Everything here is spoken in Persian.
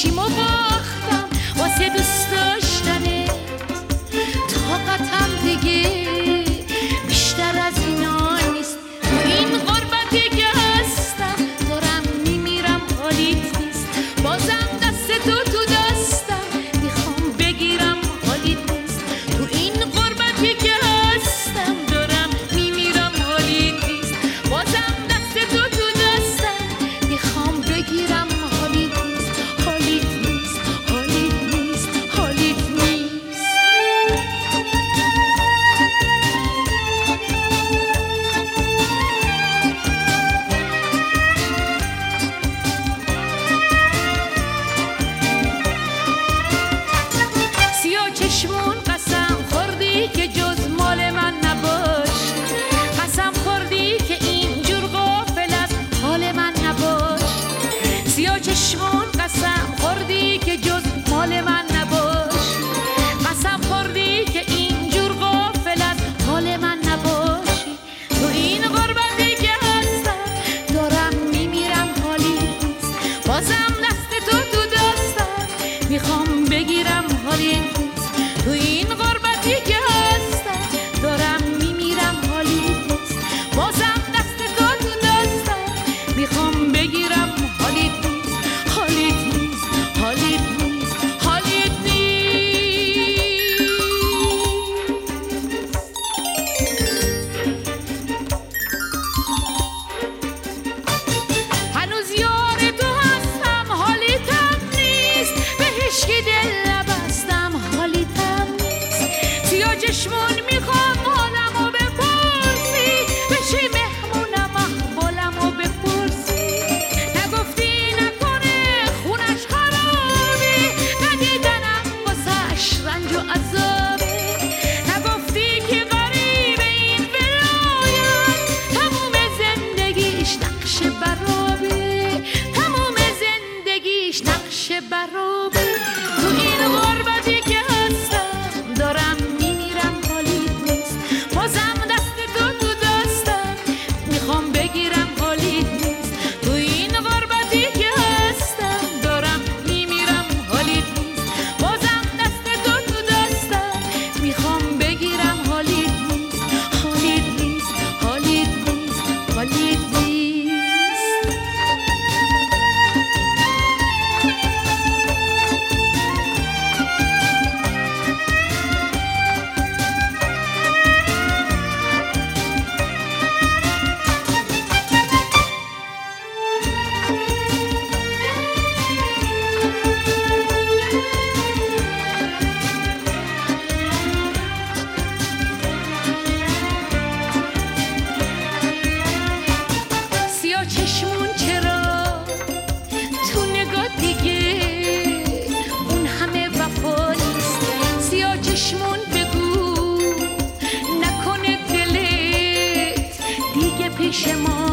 چیمو باختم واسه دوست داشتنه، طاقتم دیگه بیشتر از اینا نیست. تو این غربتی که هستم دارم میمیرم حالیت نیست. بازم دست تو دستم میخوام بگیرم حالیت نیست. تو این غربتی که هستم دارم میمیرم حالیت نیست. بازم دست تو دستم میخوام بگیرم حالیت نیست. حالیت نیست. حالیت نیست. حالیت نیست. سیاه چشمون قسم خوردی که جز مال من نباش. قسم خوردی که اینجور غافل از حال من نباش. سیاه چشمون قسم خوردی که جز مال من نباش. قسم خوردی که اینجور غافل از حال من نباشی. تو این غربتی که هستم دارم میمیرم حالیت نیست. بازم دست تو دستم میخوام بگیرم حالیت نیست. تو این غربتی که هستم دارم میمیرم حالیت نیست. بازم دست تو دستم میخوام بگیرم حالیت نیست. حالیت نیست. حالیت نیست. حالیت نیست. هنوز یار تو هستم حالیتم نیست. به هیچکی دل نبستم حالیتم نیست. سیاه چشمون میخوام حالمو بپرسی. بشی مهمونم احوالمو بپرسی. نگفتی نکنه خونش خرابه. ندیدنم واسش رنج و عذابه. نگفتی که غریبه این ولایت. تموم زندگیش نقش برابه. تموم زندگیش نقش برابه. تو این غربتی که هستم دارم میمیرم حالیت نیست. بازم دست تو دستم میخوام بگیرم حالیت نیست. تو این غربتی که هستم دارم میمیرم حالیت نیست. بازم دست تو دستم میخوام بگیرم حالیت نیست. حالیت نیست. حالیت نیست. حالیت نیست. سیاه چشمون چرا تو نگاه دیگه اون همه وفا نیست. سیاه چشمون بگو نکنه دلت دیگه پیش ما